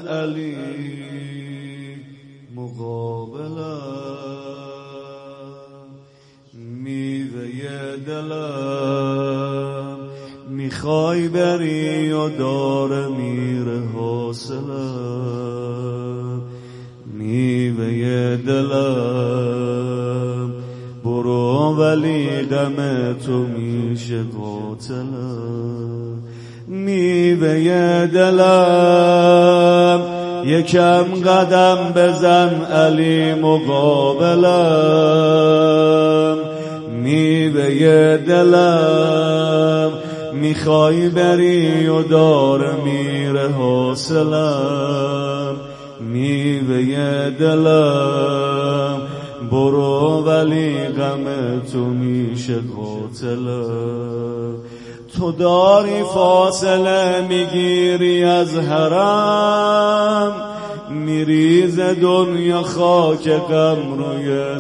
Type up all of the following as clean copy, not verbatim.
علی مقابلم، میوه دلم میخوای بری و داره میره حاصلم، میوه دلم برو ولی غم تو میشه قاتلم، میوه دلم یکم قدم بزن علی مقابلم، میوه دلم میخوای بری و داره میره حاصلم، میوه دلم برو ولی غم تو میشه قاتلم، تو داری فاصله میگیری از حرم، میریز دنیا خاک غم روی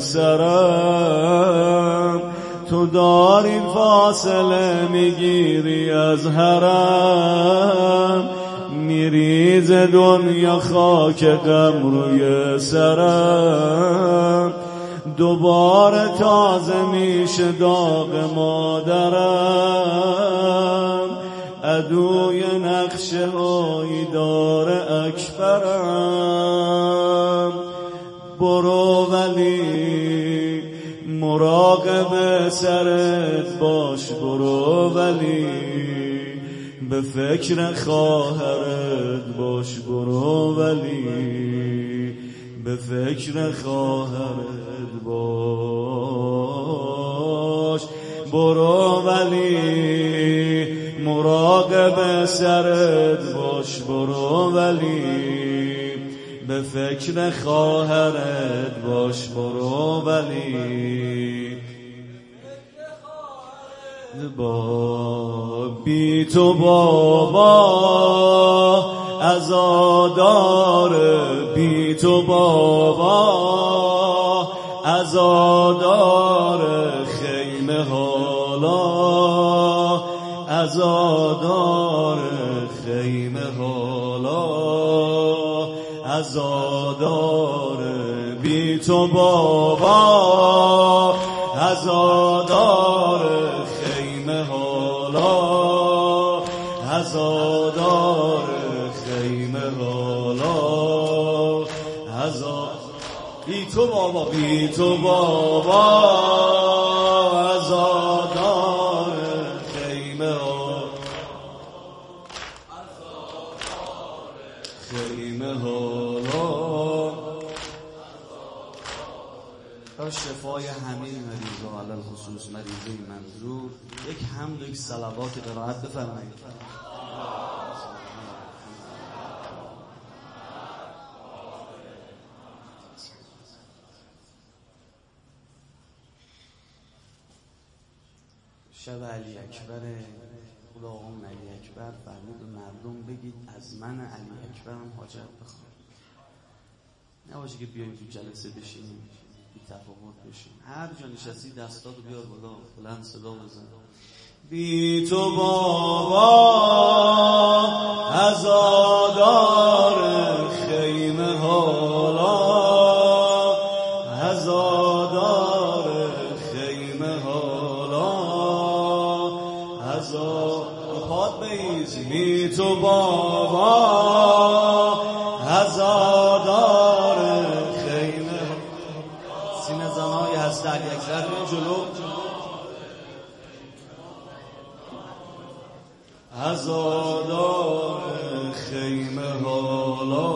سرم، تو داری فاصله میگیری از حرم، میریز دنیا خاک غم روی سرم، دوباره تازه میشه داغ مادرم، عدوی نقشه های دار اکبرم، برو ولی مراقب سرت باش، برو ولی به فکر خواهرت باش، برو ولی به فکر خواهرت باش، برو ولی مراقب سرت باش، برو ولی به فکر خواهرت باش، برو ولی بی تو بابا عزادار، بی تو بابا عزادار خیمه حالا، عزادار خیمه حالا، عزادار بی تو بابا عزادار خیمه حالا، عزادار خیمه حالا، بی تو بابا، بی تو بابا عزادار خیمه حالا، خیمه حالا، تا شفای همه مریضا علل خصوص مریضی منظور. یک حمد و یک صلوات قرائت بفرمایید. شب علی اکبر، خدا آقام علی اکبر فرمود و مردم بگید از من علی اکبرم حاجت بخوام، نباشه که بیاییم تو جلسه بشینیم بی تفاوت بشیم، هر جا نشستی دستاتو بیار بالا، بلند صدا بزن. بی تو بابا عزادار خیمه حالا، عزادار خیمه حالا، پاد بیز. بی تو بابا عزادار خیمه، سینه زنهای هست علی اکبر بیان جلو، عزادار خیمه حالا،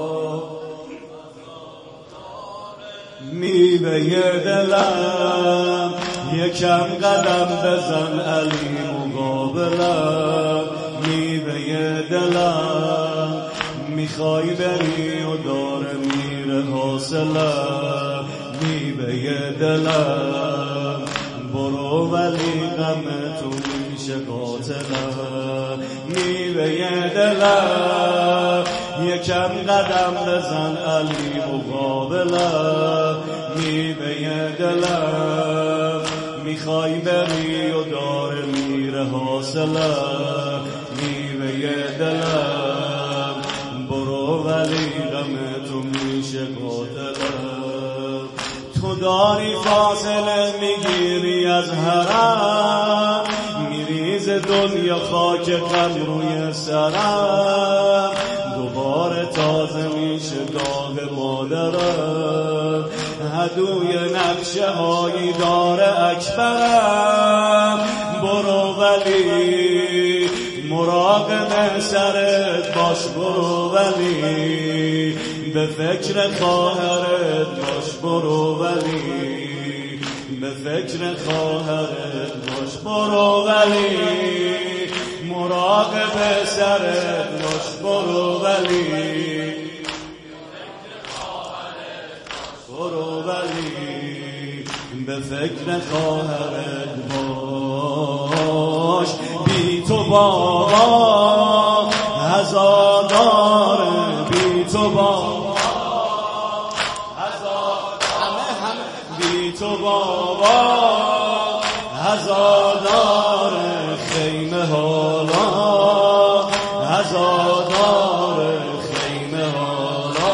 میوه دلم یکم قدم بزن علی مقابلم، میوه دلم میخوای بری و داره میره حاصلم، میوه دلم برو ولی غم تو میشه قاتلم، میوه دلم یکم قدم بزن علی مقابلم، میوه دلم میخوای بری و داره میره حاصلم، میوه دلم برو ولی غم تو میشه قاتلم. تو داری فاصله میگیری از حرم، میریز دنیا خاک غم روی سرم. دوباره تازه میشه داغ مادرم، هدوی نقشه هایی داره اکبرم. برو ولی مراقب سرت باش، برو ولی به فکر خواهرت باش، برو ولی به فکر خواهرت باش، برو ولی مراقب سرت باش، برو ولی برو ولی به فکر خواهرت باش. بی تو بابا هزاداره، بی تو بابا هزاداره، بی تو بابا هزاداره. خیمه حالا هزاداره، خیمه حالا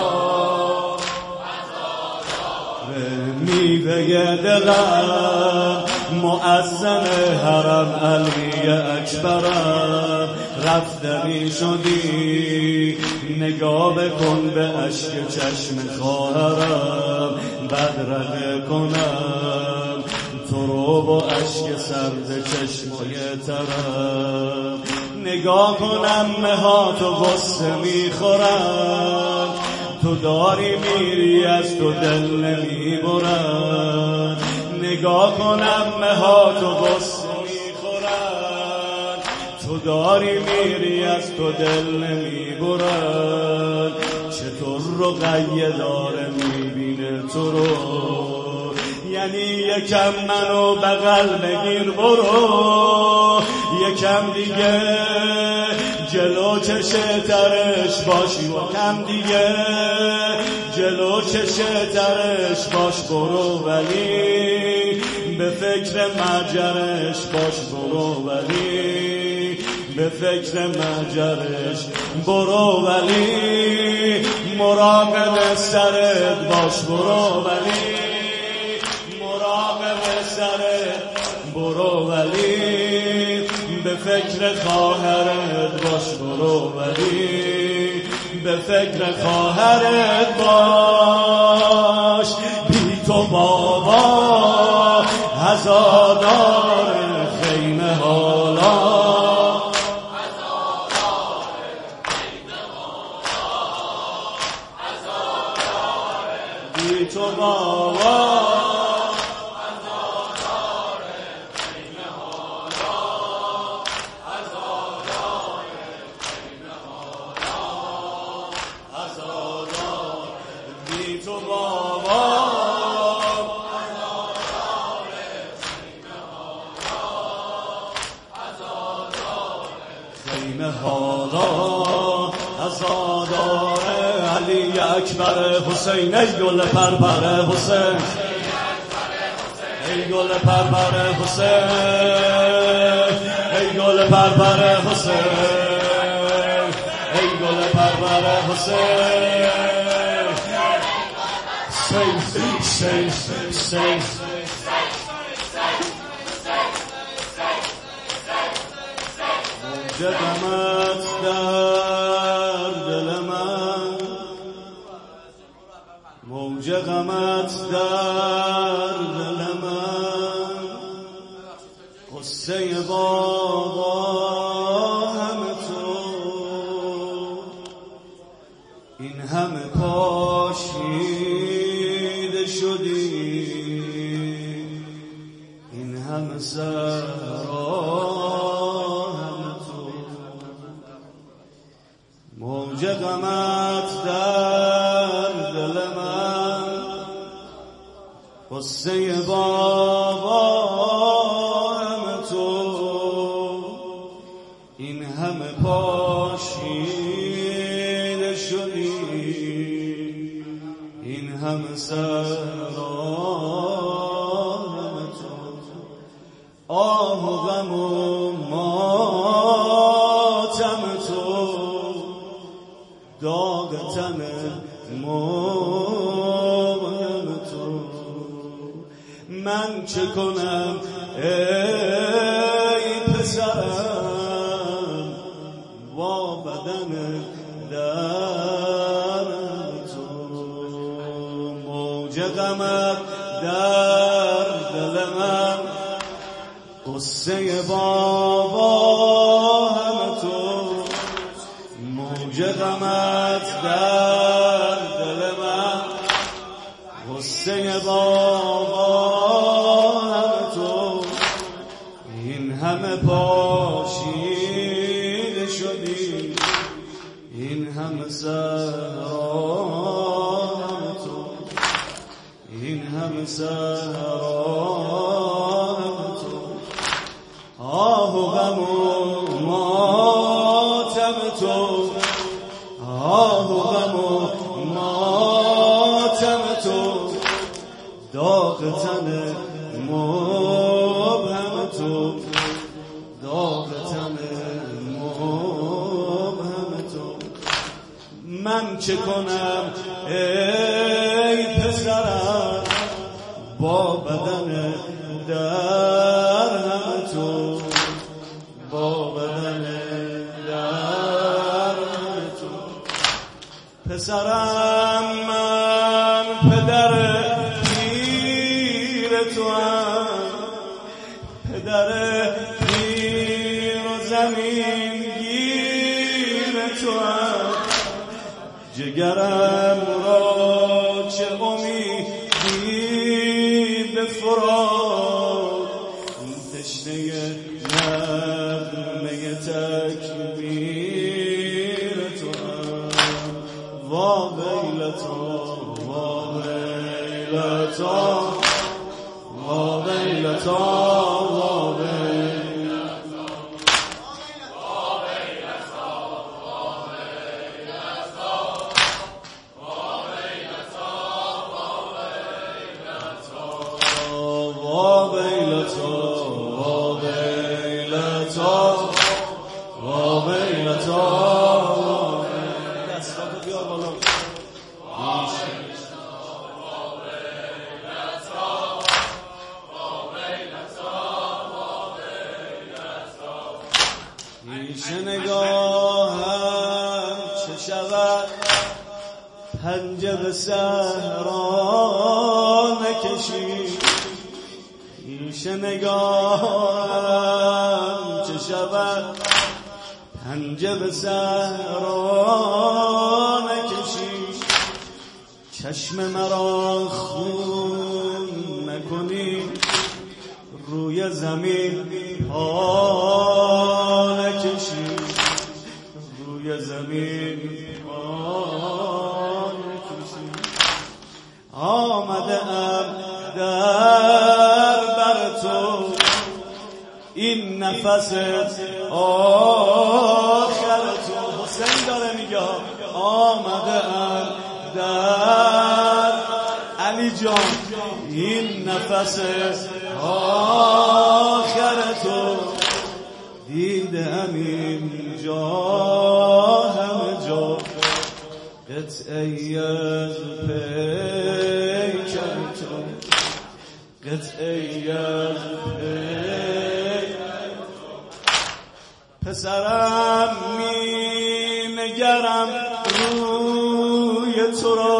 میوه دلم مؤذن حرم علی اکبرم. رفتنی شدی نگاه بکن به اشک چشم خواهرم، بدرقه کنم تو رو با اشک سرد چشمای ترم. نگاه کنم مهاتو غصه میخورم، تو داری میری از تو دل نمیبرن. نگاه کنم مهاتو غصه میخورن، تو داری میری از تو دل نمیبرن. چطور رقیه داره میبینه تو رو، یعنی یکم منو بغل بگیر برو، یکم دیگه جلو چشه ترش باشی، یکم دیگه جلو چشه ترش باش، برو ولی به فکر مجرش باش، برو ولی به فکر مجرش، برو ولی مراقب سرت باش، برو ولی مراقب سرت، برو ولی به فکر خواهرت باش، برو ولی به فکر خواهرت باش. بی تو بابا هزادار خیمه حالا، بی تو بابا تو بابا خیمه حالا هزاداره علی اکبر حسین. ای گل پرپر حسین، ای گل پرپر حسین، ای گل پرپر حسین، ای گل پرپر حسین. Say, موج غمت در دل من، موج غمت در دل من. قصه بابا همه تو، این همه پاشیده شدی، این همه سرا همه تو. موج غمت در دل من، قصه بابا همه تو، این همه پاشیده شدی، این همه سرا همه تو. آه و غم و ماتم تو، داغ تن تن مبهم تو. من چه کنم ای پسرم با بدن در تو. موج غمت در دل من، قصه بابا هم تو. موج غمت در دل من، قصه بابا هم تو. این همه پاشیده شدی، این همه صحرا هم تو. این همه صحرا هم تو. آه و غم و ماتم تو، آه و غم و ماتم تو. داغ تن مبهم تو، داغ تن مبهم تو. من چه کنم ای پسرم با بدن در هم تو، با بدن در هم تو. پسرم من پدر پیر تو هم، پدر پیر و زمین گیر تو هم. جگرم را چه امیدی به فراد، تشنه نغمه تکبیر تو هم. وا ویلتا وا ویلتا وا ویلتا وا پیش نگاهم چه شود پنجه به صحرا نکشی. پیش نگاهم چه شود پنجه به صحرا نکشی. چشم مرا خون نکنی، روی زمین پا نکشی، روی زمین پا نکشی. آمده ام در بر تو، این نفس آخر تو. حسین داره میگه آمده ام در علی جان، این نفس آخر تو. دیدم اینجا همه جا قطعی از پیکر تو، قطعی از پیکر تو. پسرم می نگرم روی تو را،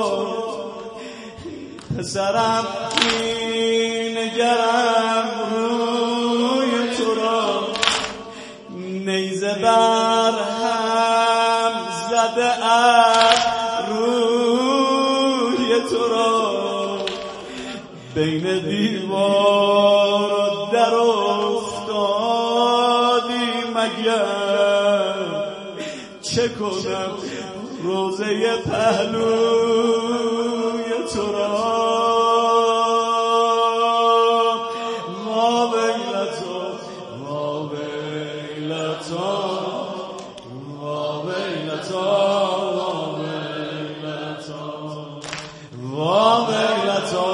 پسرم می نگرم روی تو را. نیزه بر هم زده روی تو را. بین دیوار و در افتادی مگر، چه کنم روزه پهلوی تو را. ما ویلتا ما ویلتا ما ویلتا ما ویلتا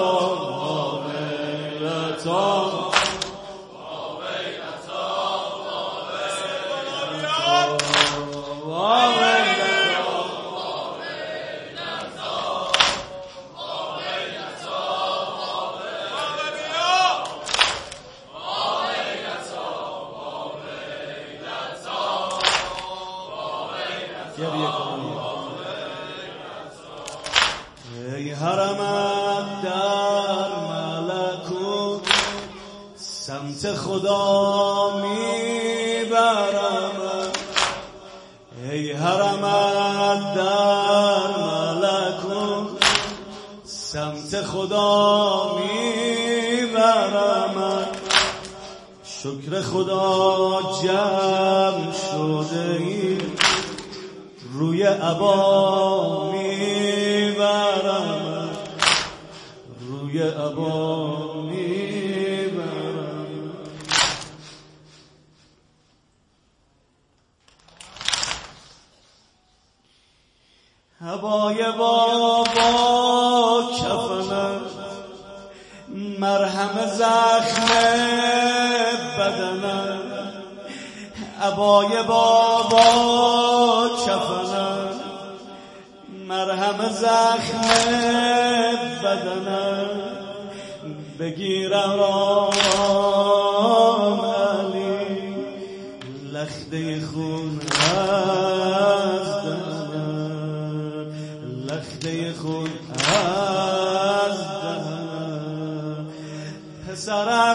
حرمت در ملکوت سمت خدا میبرم، ای حرمت در ملکوت سمت خدا میبرم. شکر خدا جمع شده ای روی عبا میبرم، روی عبا میبرم. عبای بابا کفنم، مرهم زخم بدنم. عبای بابا کفنم، مرهم زخم بدنم. بگیرم علی لخته خون از دهنم، لخته خون از دهنم. پسرم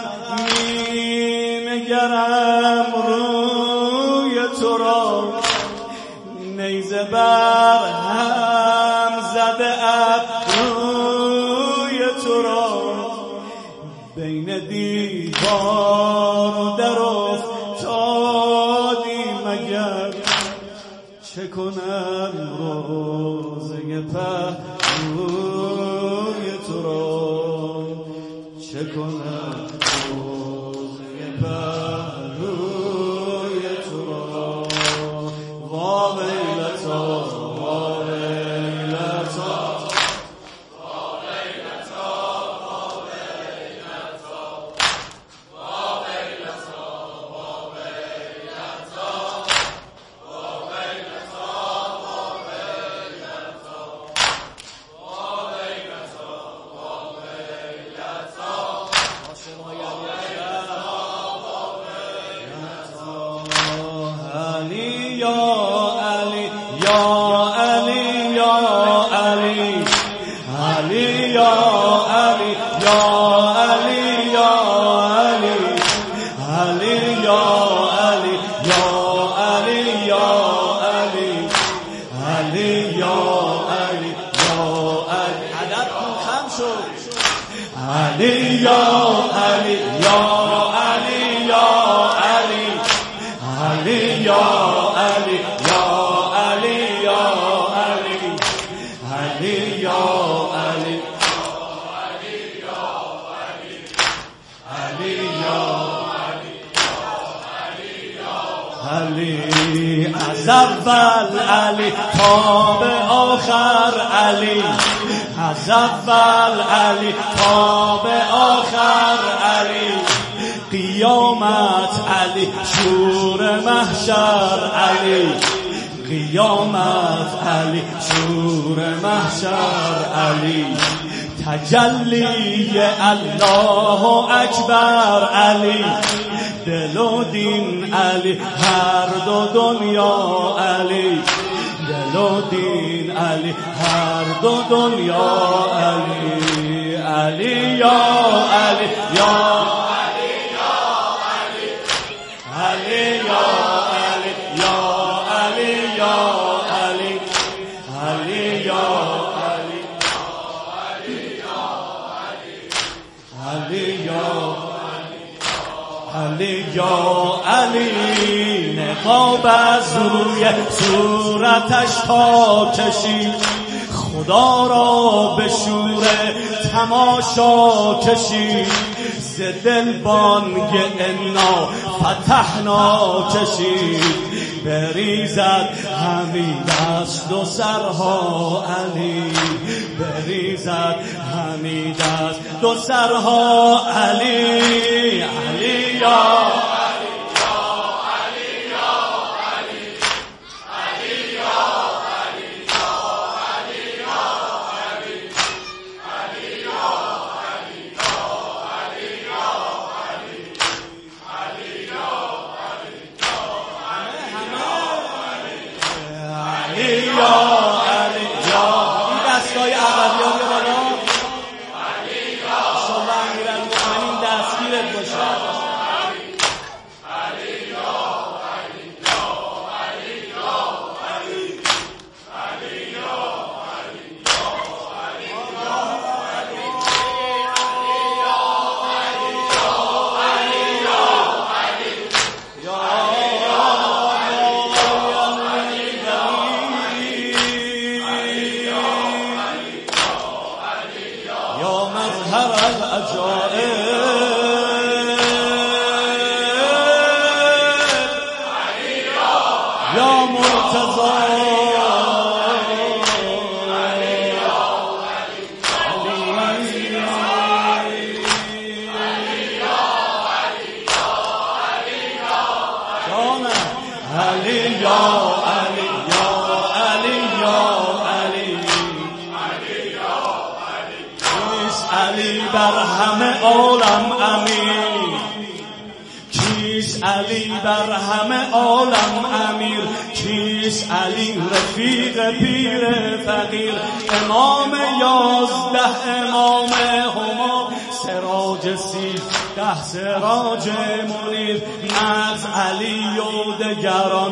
می‌نگرم روی تو را، نیزه بر هم زده ابروی تو را. بین دیوار و در افتادی مگر، چه کنم روزه پهلوی تو را، چه کنم روزه پهلوی تو را. وا ویلتا وا ویلتا وا ویلتا وا ویلتا وا ویلتا وا ویلتا وا ویلتا وا ویلتا وا ویلتا وا ویلتا. علی یا علی یا علی یا علی، علی یا علی یا علی یا علی، علی یا علی یا علی یا علی، علی یا علی یا علی. عدد خم شد. علی یا علی یا علی یا علی، علی یا علی یا علی یا علی، علی یا علی علی یا علی. از اول علی تا به آخر علی، از اول علی تا به آخر علی. قیامت علی شور محشر علی، قیامت علی شور محشر علی. تجلی الله اکبر علی، دل و دین علی هر دو دنیا علی، دل و دین علی هر دو دنیا علی. علی یا علی یا علی یا علی، علی یا علی یا علی یا علی، علی یا علی علی یا علی یا علی. نقاب از روی صورتش تا کشید، خدا را به شور تماشا کشید. ز دل بانگ انا فتحنا کشید، بریزد همی دست و سرها علی، بریزد همی دست و سرها علی. علی یا یا علی یا. این دستای عقبی ها بیا بالا. العجائب یا مرتضی علی بر همه عالم امیر کیست علی بر همه عالم امیر کیست علی رفیق پیر فقیر امام 11 امام هما سراج 13 سراج منیر از علی و دگران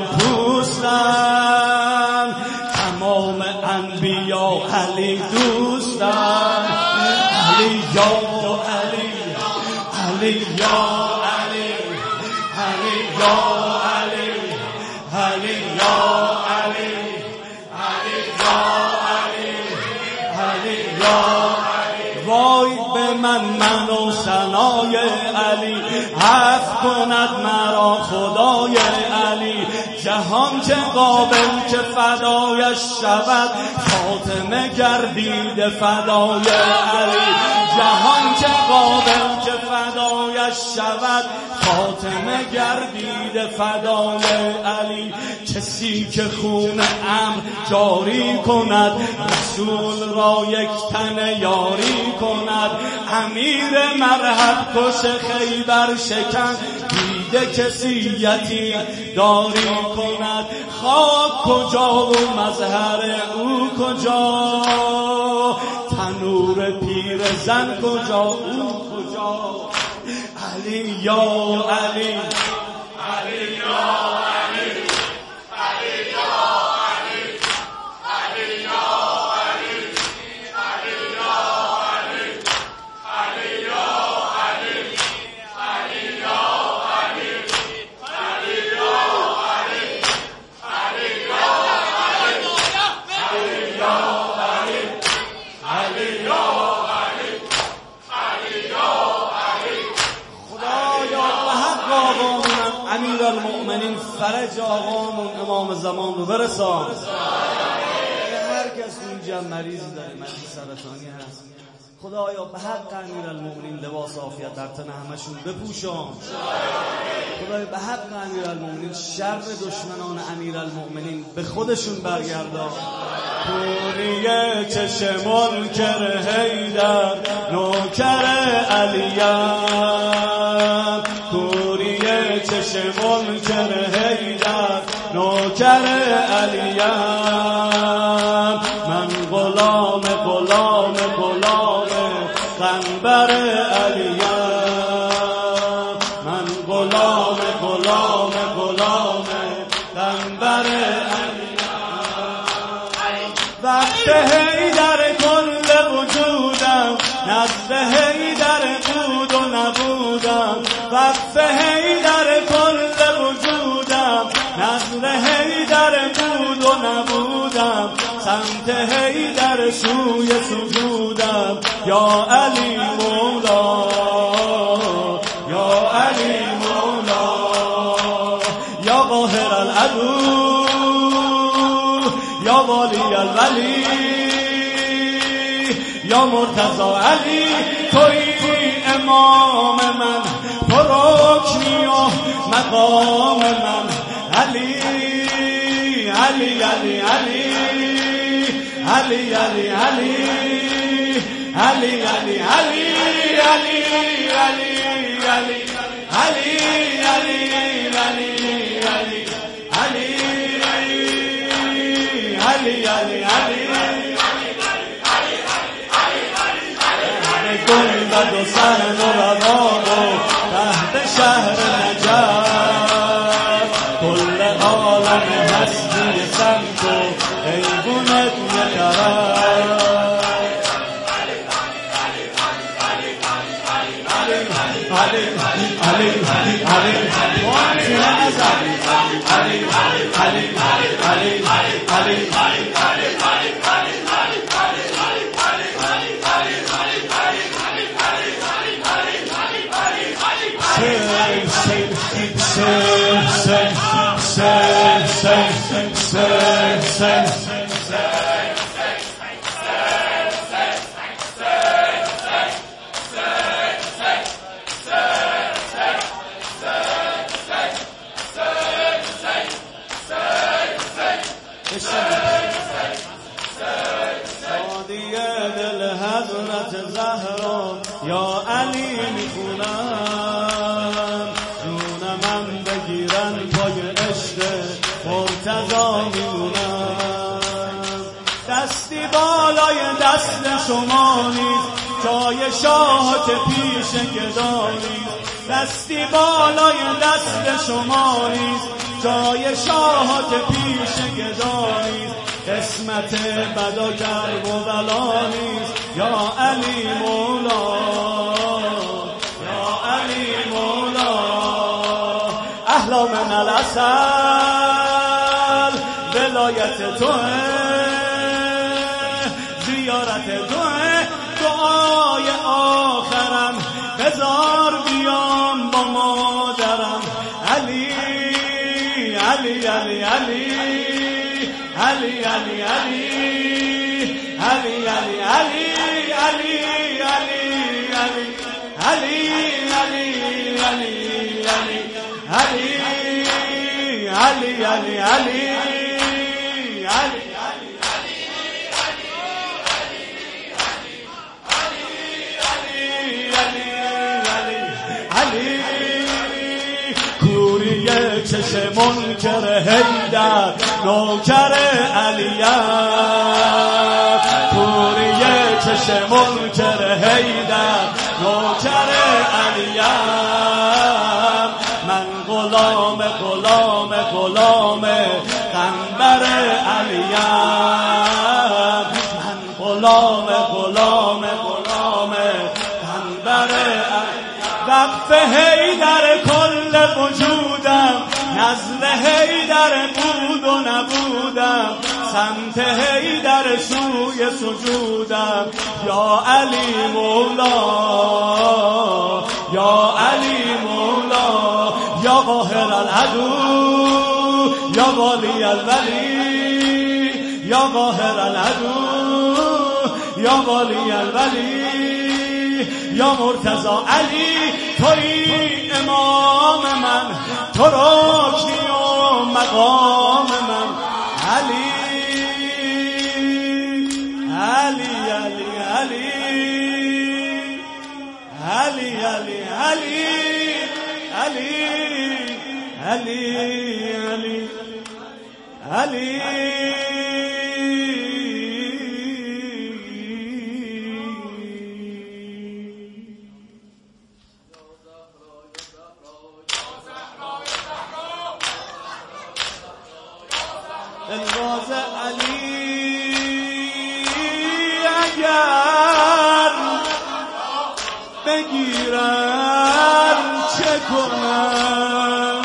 پوستن تمام انبیا علی دوستن علی یا علی علی یا علی علی یا علی علی یا علی علی یا علی علی یا وای به من و ثنای علی عفو کند مرا خدای علی جهان چه قابل که فدایش شود فاطمه گردید فدای علی جهان چه قابل که فدایش شود فاطمه گردید فدای علی کسی که خون امر جاری کند رسول را یک تن یاری کند امیر مرحب کش خیبر شکن دیده کسی یتیم داری کند خاک کجا و مظهر او کجا تنور پیر زن کجا او کجا علی یا علی علی یا علی علی یا علی علی یا علی علی یا علی علی یا علی علی یا علی علی یا علی علی یا علی علی یا علی علی یا امیرالمؤمنین فرج آقامون امام زمان رو برسان هر کس اینجا مریضی داره مریض سرطانی هست خدایا به حق امیرالمؤمنین لباس عافیت در تن همشون بپوشان خدایا به حق امیرالمؤمنین شر دشمنان امیرالمؤمنین به خودشون برگردان پوریه چشم منکر حیدر نوکر علیم پوریه چشم منکر حیدر نوکر علیم من غلام غلام غلام قنبر علیم من غلام غلام غلام قنبر علیم وقت حیدر کل وجودم نزد حیدر بود و نبودم وقت حیدر کل وجودم نزد حیدر بود و نبودم سمت حیدر سوی سجودم یا علی مولا یا علی مولا یا قاهر العدو یا والی الولی یا مرتضی علی توی امام من تو رکنی و مقام من علی علی علی علی علی علی علی علی علی علی علی علی علی علی علی علی علی علی گنبد و سر نوروان و تحت شهر نجف کل عالم هستی سمت و ایوونت نکرد علی علی علی علی دل حضرت زهرا یا علی میخونم، جون من بگیرن پای عشق مرتضی میمونم. دستی بالای دست شما نیست، جای شاه که پیش گدا نیست. دستی بالای دست شما نیست، جای شاه که پیش گدا نیست. قسمت بدا کرب و بلا نیست، یا علی مولا، یا علی مولا. احلا من العسل ولایت توه، زیارت توه، دعای آخرم بزار بیام با مادرم. علی علی علی علی علی علی علی علی علی علی علی علی علی علی علی علی علی چش منکر حیدر نوکر علیه، پوری چش منکر حیدر نوکر علیه. من غلام غلام غلام قنبر علیه، من غلام غلام غلام قنبر علیه. وقف حیدر کل وجودم، نزل حیدر بود و نبودم، سمت حیدر سوی سجودم. یا علی مولا، یا علی مولا، یا قاهر العدو، یا والی الولی، یا قاهر العدو، یا والی الولی، یا مرتضی علی. توی امام من، تو رکنی و مقام من. علی علی علی علی علی علی علی علی علی علی الراز علی اگر بگیرن چه کنن؟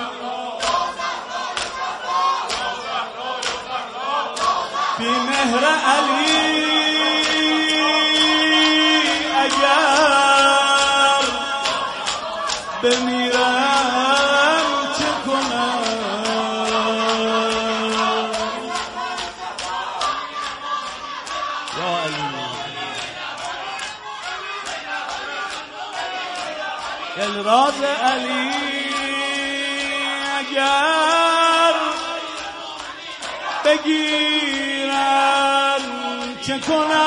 بی مهر علی اگر بمیرن چه کنن؟ الراز علی اگر بگیرن چه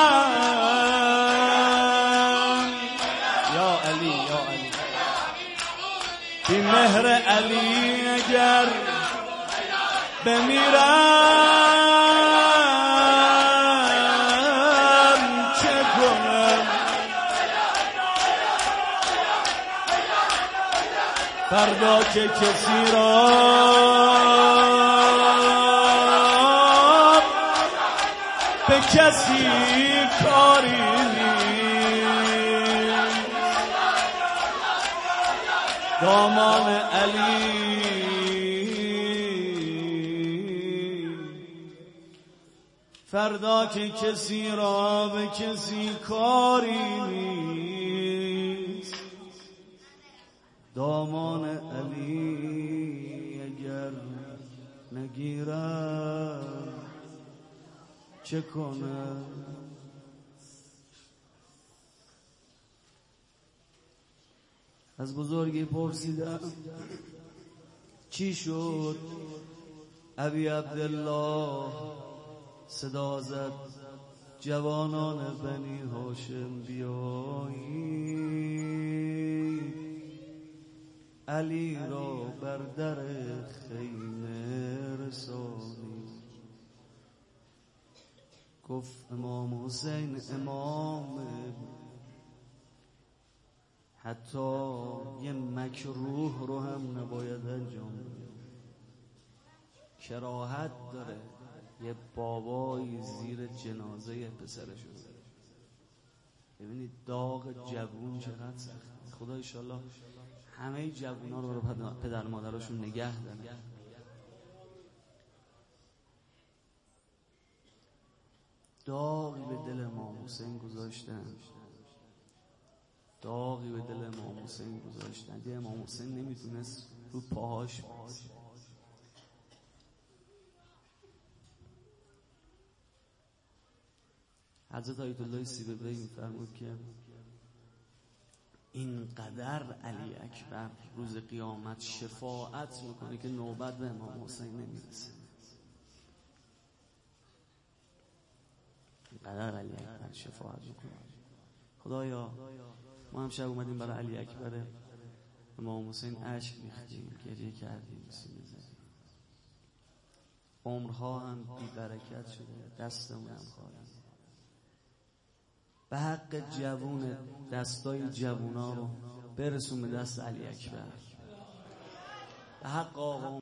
کنن؟ یا علی یا علی، بی مهر علی اگر بمیرن چه کنن؟ فردا که کسی را به کسی کاری نیست. دامان علی فردا که کسی را به کسی کاری نیست. دامان علی اگر نگیرم چه کنم؟ از بزرگی پرسیدم چی شد؟ ابی عبدالله صدا زد جوانان بنی هاشم بیایید علی را بر در خیمه رسانید. گفت امام حسین امامه، حتی یه مکروه رو هم نباید انجام بده. کراهت داره یه بابایی زیر جنازه پسرش رو. ببینید داغ جوون چقدر سخته. خدا انشالله همه جوونا رو پدر مادرشون نگه داره. داغی به دل امام حسین گذاشتن، داغی به دل امام حسین گذاشتن. دیگه امام حسین نمیتونست رو پاهاش باشه. حضرت آیت الله سیبوی میفرمود که اینقدر علی اکبر روز قیامت شفاعت میکنه که نوبت به امام حسین نمیرسه. اینقدر علی اکبر شفاعت میکنه. خدایا ما هم شب اومدیم برای علی اکبر امام حسین اشک ریختیم، گریه کردیم، سینه زدیم. عمرها هم بی برکت شده، دستمون هم خالی. به حق جوون دستای جوونا رو برسون به دست علی اکبر. به حق آقا